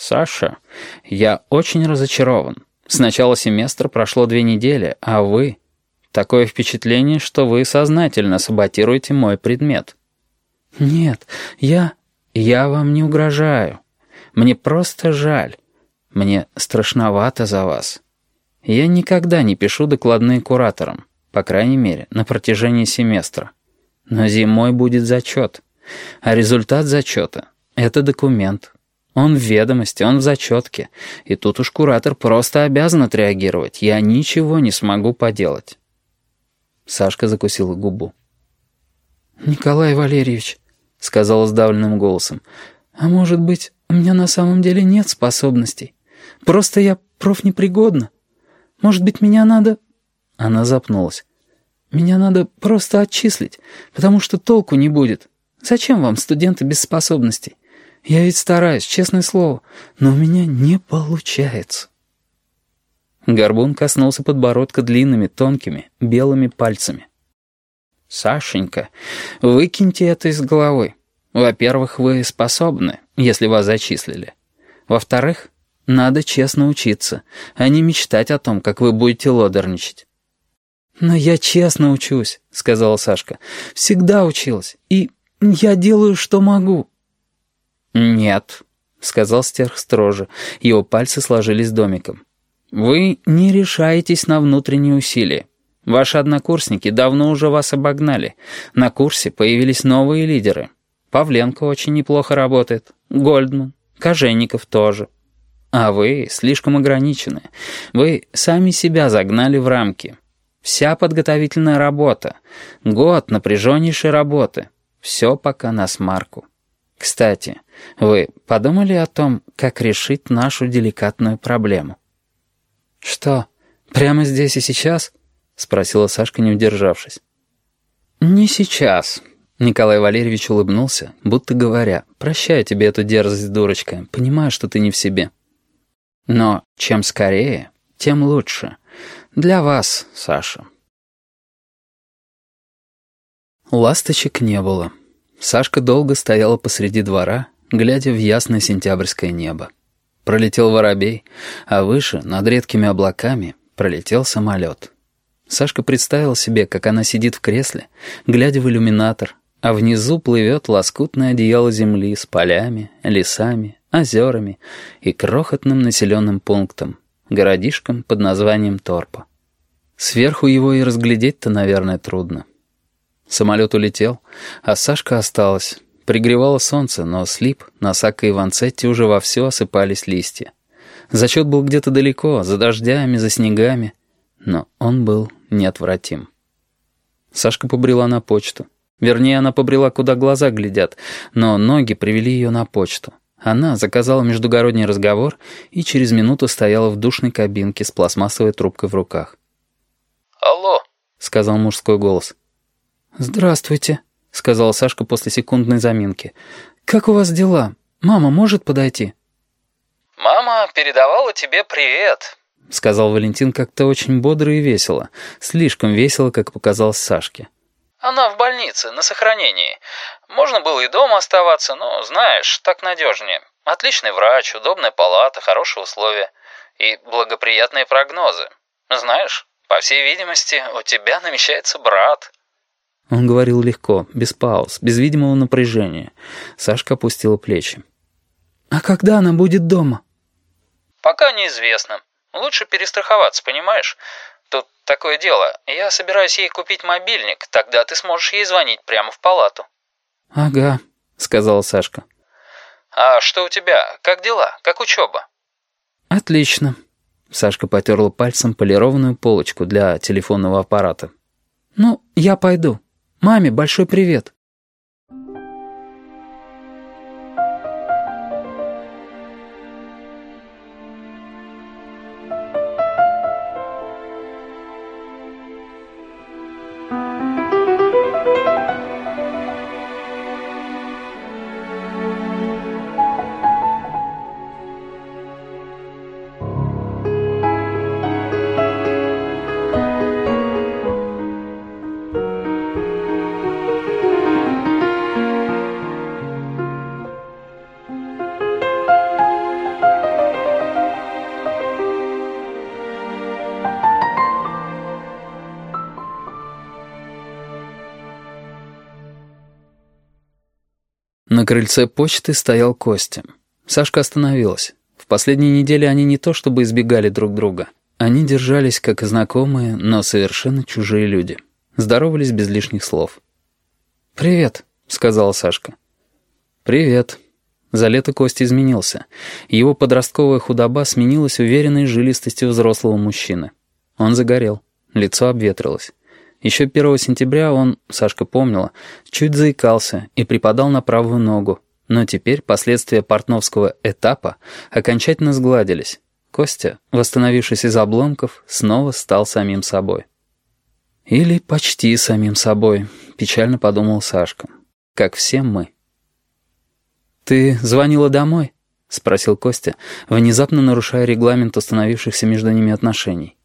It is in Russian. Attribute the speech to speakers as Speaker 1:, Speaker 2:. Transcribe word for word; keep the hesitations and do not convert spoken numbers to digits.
Speaker 1: «Саша, я очень разочарован. С начала семестра прошло две недели, а вы... Такое впечатление, что вы сознательно саботируете мой предмет». «Нет, я... я вам не угрожаю. Мне просто жаль. Мне страшновато за вас. Я никогда не пишу докладные кураторам, по крайней мере, на протяжении семестра. Но зимой будет зачет. А результат зачета — это документ. Он в ведомости, он в зачетке. И тут уж куратор просто обязан отреагировать. Я ничего не смогу поделать». Сашка закусила губу. «Николай Валерьевич», — сказала сдавленным голосом, «а может быть, у меня на самом деле нет способностей? Просто я профнепригодна. Может быть, меня надо...» Она запнулась. «Меня надо просто отчислить, потому что толку не будет. Зачем вам студенты без способностей? Я ведь стараюсь, честное слово, но у меня не получается». Горбун коснулся подбородка длинными, тонкими, белыми пальцами. «Сашенька, выкиньте это из головы. Во-первых, вы способны, если вас зачислили. Во-вторых, надо честно учиться, а не мечтать о том, как вы будете лодерничать». «Но я честно учусь», — сказала Сашка. «Всегда училась, и я делаю, что могу». «Нет», — сказал Стерх строже. Его пальцы сложились домиком. «Вы не решаетесь на внутренние усилия. Ваши однокурсники давно уже вас обогнали. На курсе появились новые лидеры. Павленко очень неплохо работает, Гольдман, Кожевников тоже. А вы слишком ограничены. Вы сами себя загнали в рамки. Вся подготовительная работа, год напряженнейшей работы, все пока на смарку. Кстати, вы подумали о том, как решить нашу деликатную проблему?» «Что, прямо здесь и сейчас?» — спросила Сашка, не удержавшись. «Не сейчас». Николай Валерьевич улыбнулся, будто говоря: «Прощаю тебе эту дерзость, дурочка, понимаю, что ты не в себе. Но чем скорее, тем лучше. Для вас, Саша». Ласточек не было. Сашка долго стояла посреди двора, глядя в ясное сентябрьское небо. Пролетел воробей, а выше, над редкими облаками, пролетел самолет. Сашка представила себе, как она сидит в кресле, глядя в иллюминатор, а внизу плывет лоскутное одеяло земли с полями, лесами, озерами и крохотным населенным пунктом, городишком под названием Торпа. Сверху его и разглядеть-то, наверное, трудно. Самолет улетел, а Сашка осталась. Пригревало солнце, но с лип на Сакко и Ванцетти уже вовсю осыпались листья. Зачет был где-то далеко, за дождями, за снегами, но он был неотвратим. Сашка побрела на почту. Вернее, она побрела, куда глаза глядят, но ноги привели ее на почту. Она заказала междугородний разговор и через минуту стояла в душной кабинке с пластмассовой трубкой в руках.
Speaker 2: «Алло»,
Speaker 1: — сказал мужской голос. «Здравствуйте», — сказала Сашка после секундной заминки. «Как у вас дела? Мама может подойти?»
Speaker 2: «Мама передавала тебе привет»,
Speaker 1: — сказал Валентин как-то очень бодро и весело. Слишком весело, как показалось Сашке.
Speaker 2: «Она в больнице, на сохранении. Можно было и дома оставаться, но, знаешь, так надежнее. Отличный врач, удобная палата, хорошие условия и благоприятные прогнозы. Знаешь, по всей видимости, у тебя намечается брат».
Speaker 1: Он говорил легко, без пауз, без видимого напряжения. Сашка опустила плечи. «А когда она будет дома?»
Speaker 2: «Пока неизвестно. Лучше перестраховаться, понимаешь? Тут такое дело. Я собираюсь ей купить мобильник, тогда ты сможешь ей звонить прямо в палату».
Speaker 1: «Ага», — сказала Сашка.
Speaker 2: «А что у тебя? Как дела? Как учеба?»
Speaker 1: «Отлично». Сашка потерла пальцем полированную полочку для телефонного аппарата. «Ну, я пойду. Маме большой привет». крыльце почты стоял Костя. Сашка остановилась. В последние недели они не то чтобы избегали друг друга. Они держались как знакомые, но совершенно чужие люди. Здоровались без лишних слов. «Привет», — сказала Сашка. «Привет». За лето Костя изменился. Его подростковая худоба сменилась уверенной жилистостью взрослого мужчины. Он загорел, лицо обветрилось. Еще первого сентября он, Сашка помнила, чуть заикался и припадал на правую ногу. Но теперь последствия портновского этапа окончательно сгладились. Костя, восстановившись из обломков, снова стал самим собой. «Или почти самим собой», — печально подумал Сашка. «Как все мы». «Ты звонила домой?» — спросил Костя, внезапно нарушая регламент установившихся между ними отношений.